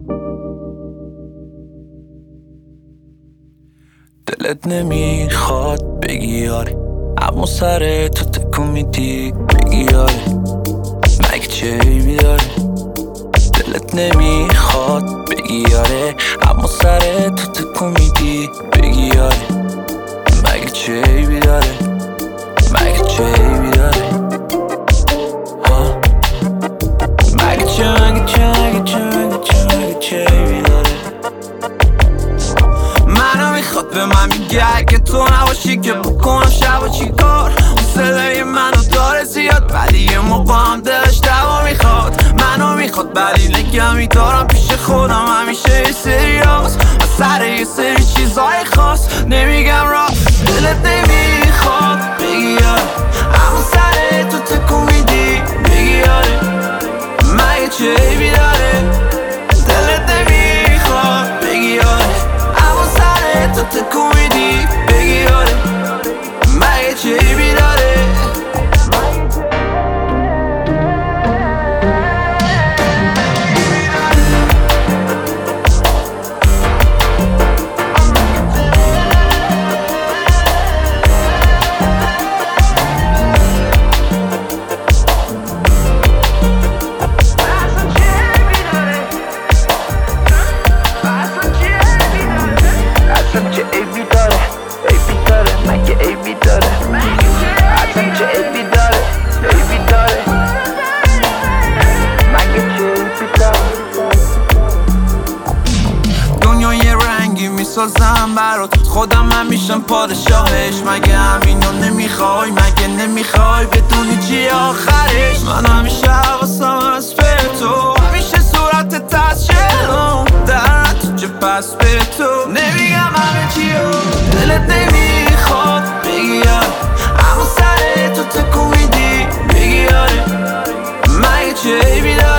دلت نمیخواد بگی آره، اما سر تو تکون میدی بگی آره، مگه چه عیبی داره؟ دلت نمیخواد بگی آره، اما سر تو تکون میدی بگی آره، مگه چه عیبی داره؟ مگه چه عیبی داره؟ مگه چه عیبی داره؟ منو میخواد به من میگه اگه تو نباشی که بکنم شب و چی کار. اون صدای منو داره زیاد ولی یه موقع هم دلش دوا میخواد. منو میخواد ولی نگه میدارم پیش خودم همیشه یه سریاس و سر یه سری چیزای خاص نمیگم را. دلت نمیخواد بگی آره، اما سر تو تکون میدی بگی آره، مگه چه عیبی داره؟ دلت نمیخواد بگی آره، اما سر تو تکون میدی بگی آره، مگه چه عیبی داره؟ میسازم برات خودم من میشم پادشاهش. مگه همینو نمیخوای؟ مگه نمیخوای بدونی چی آخرش؟ من همیشه حواسم از به تو، همیشه صورتت تشکلم در تو چه پس به تو نمیگم همه چیو. دلت نمیخواد بگی آره، اما سر تو تکون میدی بگی آره، مگه چه عیبی داره؟